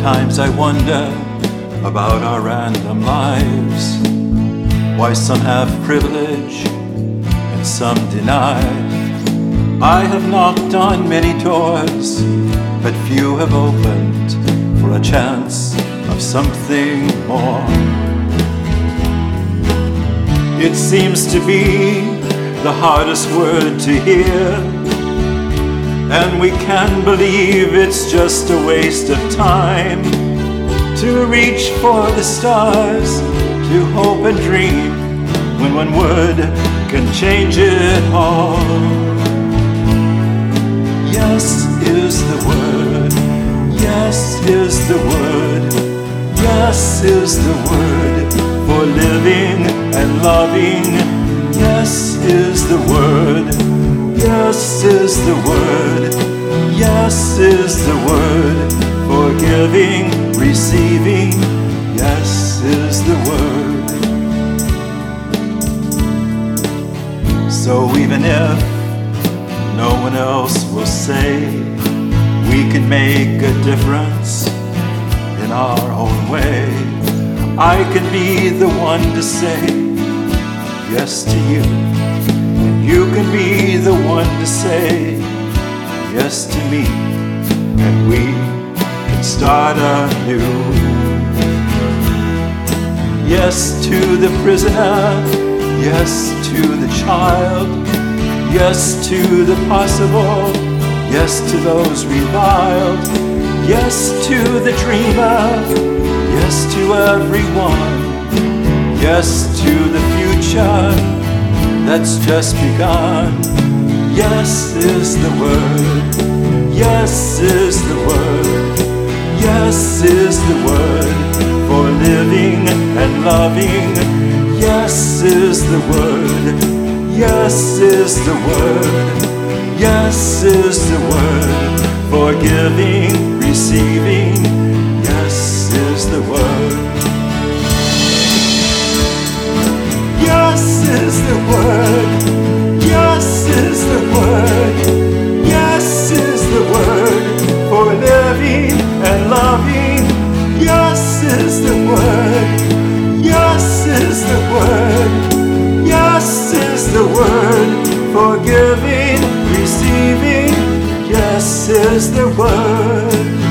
Sometimes I wonder about our random lives, why some have privilege and some deny. I have knocked on many doors, but few have opened for a chance of something more. It seems to be the hardest word to hear, and we can believe it's just a waste of time to reach for the stars, to hope and dream, when one word can change it all. Yes is the word, yes is the word, yes is the word for living and loving. Yes is the word, yes is the word, yes is the word for giving, receiving. Yes is the word. So even if no one else will say, we can make a difference in our own way, I can be the one to say yes to you, and you can be the one to say yes to me, and we can start anew. Yes to the prisoner, yes to the child, yes to the possible, yes to those reviled, yes to the dreamer, yes to everyone, yes to the future that's just begun. Yes is the word, yes is the word, yes is the word for living and loving. Yes is the word, yes is the word, yes is the word for giving, receiving. Yes is the word. Yes is the word, yes is the word, yes is the word for living and loving. Yes is the word, yes is the word, yes is the word for giving, receiving. Yes is the word.